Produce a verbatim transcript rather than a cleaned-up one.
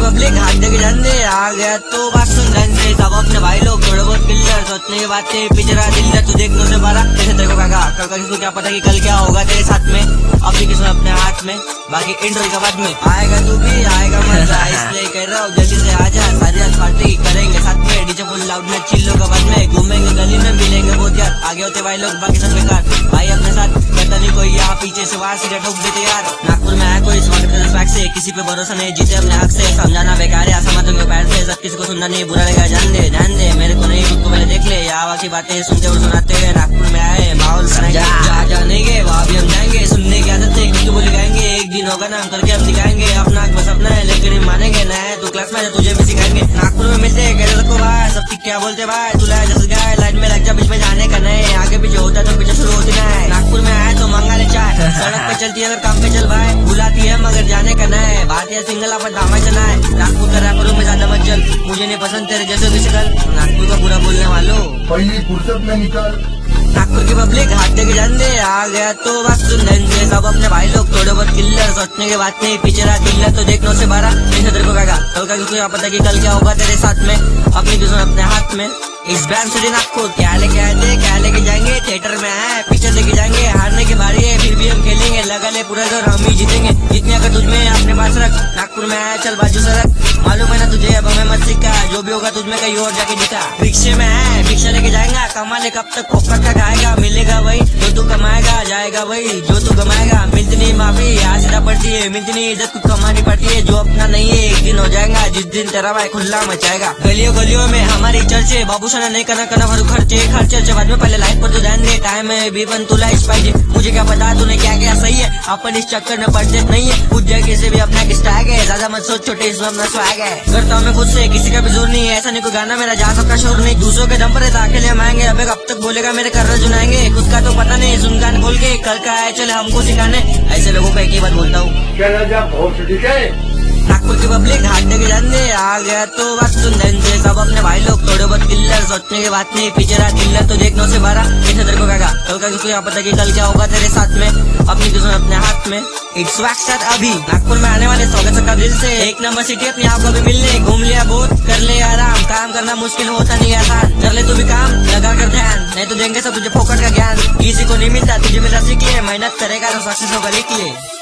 Public हाथ देके जान दे आ गया तो बात सुन ध्यान से। सब अपने भाई लोग थोड़े बहुत किल्लर सोचने की बातें पिछड़ा दिल्लर तू देख से बारा कैसे तेरे को काका कल का किसको क्या पता कि कल क्या होगा तेरे साथ में। अभी किसको अपने हाथ में बाकी इंट्रो के बाद में आएगा तू भी आएगा मजा इसलिए कह रहा हूँ जल्दी से आजा। सारी रात पार्टी करेंगे साथ में डीजे फुल लाउड में चिल्लो के बाद में घूमेंगे गली में मिलेंगे बहुत यार आगे होते भाई लोग बाकी सब बेकार भाई अपने साथ कहता नहीं कोई यहाँ पीछे से वार सीधा ठोक देते यार। नागपुर में आया कोई स्वागत से किसी पे भरोसा नहीं जीते अपने हक से समझाना बेकार है असमत के पैर से सब किसी को सुनना नहीं बुरा लगा जान दे ध्यान दे मेरे को नहीं खुद को पहले देख ले यहाँ की बातें सुनते और सुनाते हैं। नागपुर में आए माहौल जहाँ जाने के वहाँ भी हम जाएंगे सुनने की आदत है किसी बोले गाएंगे एक दिन होगा नाम करके हम दिखाएंगे अपना बस अपना है लेकिन मानेंगे ना है तू क्लास में तुझे भी सिखाएंगे। नागपुर में मिलते कैसे सबको भाई सब क्या बोलते भाई तुला जैसे गाय लाइन में लग जा बीच में जाने का नहीं आगे पीछे होता तो पीछे शुरू होती ना है। नागपुर में आए तो मंगा ले चाय सड़क पे चलती है अगर काम पे चल भाई बुलाती है मगर जाने का ना है भारतीय सिंगल अपन दामा चला है। नागपुर का रैपरों में ज्यादा मत चल मुझे नहीं पसंद तेरे जैसे भी शिकल नागपुर का बुरा बोलने वालों पहली फुर्सत में निकल। नागपुर की पब्लिक हाथ देके जान दे आ गया तो बात सुन ध्यान से। सब अपने भाई लोग थोड़े बहुत किल्लर सोचने के बात नहीं पीछे रहा दिल्लर तो देख नौ से बारह कैसे तेरे को काका कल का किसको यहाँ पता कि कल क्या होगा तेरे साथ में अपनी दुश्मन अपने हाथ में। इस बैंड से नागपुर क्या लेके आए थे क्या लेके जाएंगे थिएटर में आए पीछे लेके जाएंगे हारने की बारी है फिर भी हम खेलेंगे लगा ले पूरा जोर हम ही जीतेंगे जितने अगर तुझमें अपने पास रख। नागपुर में आया चल बाजू सड़क मालूम है ना तुझे अब हमें मत सिखा जो भी होगा तुझमें कहीं और जाके दिखा। रिक्शे में है रिक्शा लेके जाएगा कमा ले कब तक फोकट का खाएगा मिलेगा वही जो तू कमाएगा जाएगा वही जो तू कमाएगा मिलती नहीं माफी आज सीधा पड़ती है मिलती नहीं इज्जत कुछ कमानी पड़ती है जो अपना नहीं है एक दिन हो जाएगा जिस दिन तेरा भाई खुला मचाएगा। गलियों गलियों में हमारी चर्चे बाबू सना नहीं करना करना भरू खर्चे खर्चे बाद में पहले लाइफ पर तू ध्यान दे टाइम है भी बन तुला इस पाइजे मुझे क्या पता तूने क्या क्या सही है अपन इस चक्कर में पड़ते नहीं है पूछ जाए किसी भी अपना स्टैग है ज्यादा मत सोच छोटे इसमें अपना स्वैग है करता हूँ मैं खुद से किसी का भी जोर नहीं है ऐसा नहीं कोई गाना मेरा जा सबका शोर नहीं दूसरों के दम पर अकेले हम आएंगे अब अब तक बोलेगा मेरे कर्र जुनाएंगे खुद का तो पता नहीं सुन गान बोल के कल का है चले हमको सिखाने ऐसे लोगों को एक ही बात बोलता हूँ। नागपुर की पब्लिक हाथ देके जान दे आ गया तो बात सुन ध्यान से। सब अपने भाई लोग थोड़े बहुत किल्लर सोचने की बात नहीं पीछे रहा दिल्लर तो देख नौ से बारह कैसे तेरे को काका कल का किसको यहाँ पता कि कल क्या होगा तेरे साथ में अपनी दुश्मन अपने हाथ में। इट्स वैक्सर अभी नागपुर में आने वाले स्वागत सबका दिल से एक नंबर सिटी अपने आप को भी मिलने घूम लिया बहुत कर ले आराम काम करना मुश्किल होता नहीं आसान कर ले तू भी काम लगा कर ध्यान नहीं तो देंगे सब तुझे फोकट का ज्ञान किसी को नहीं मिलता तुझे मिलता सीख ले मेहनत करेगा तो सक्सेस होगा लिख ले।